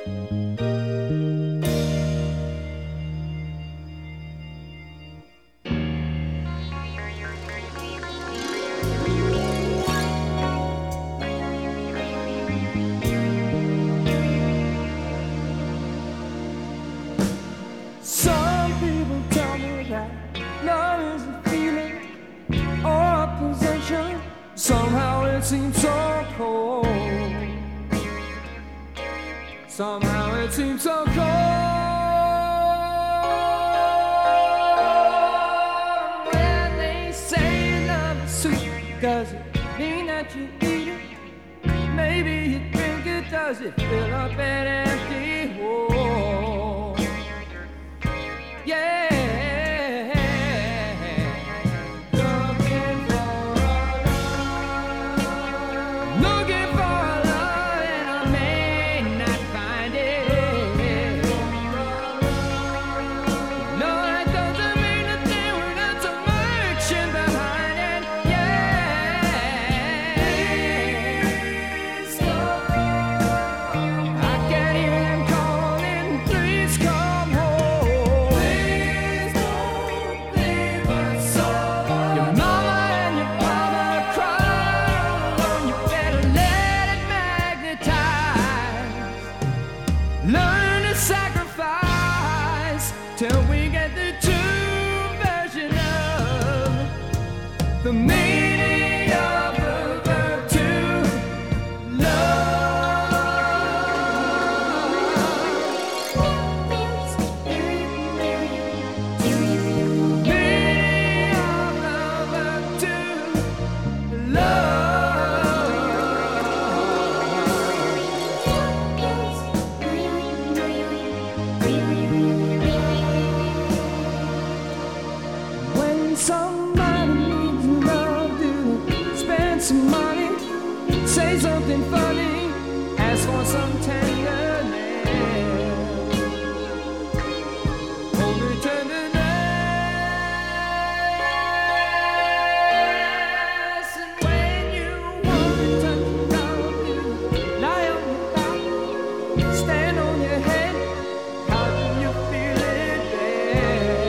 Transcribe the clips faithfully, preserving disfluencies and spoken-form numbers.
Somehow it seems so cold. Somehow it seems so cold. When they say love is sweet, does it mean that you eat it? Maybe you drink it, does it fill up an empty hole? Yeah. Learn to sacrifice till we get the true version of the meaning of the verb to love. Meaning of the verb to love. Somebody needs love, do spend some money, say something funny, ask for some tenderness, hold me tenderness. And when you want to touch love, do lie on your back, stand on your head, how do you feel it there?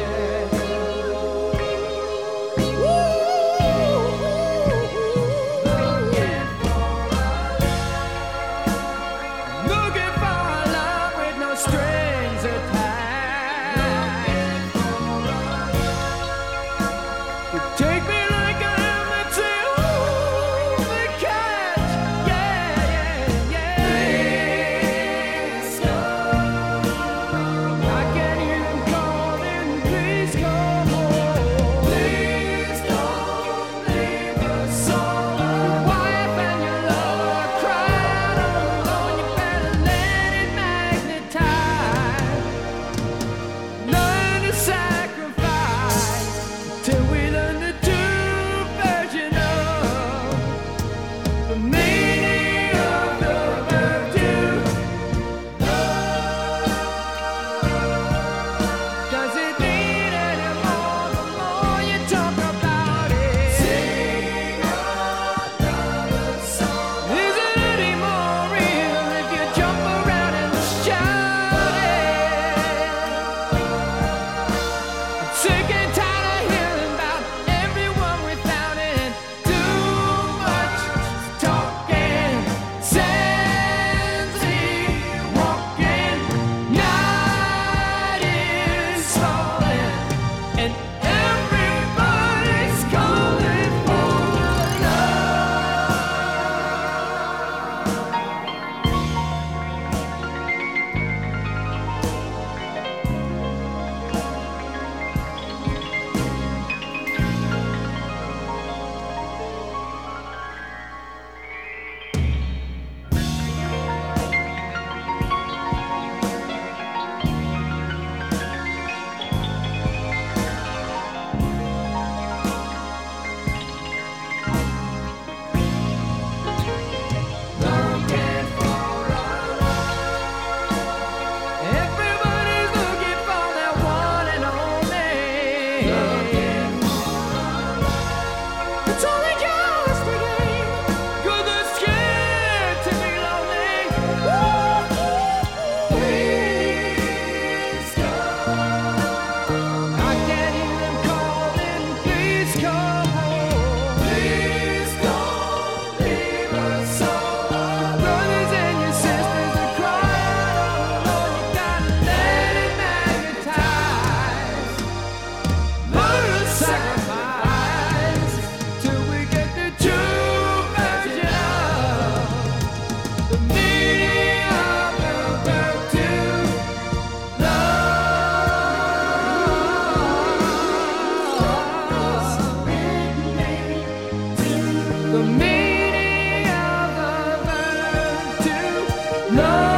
Love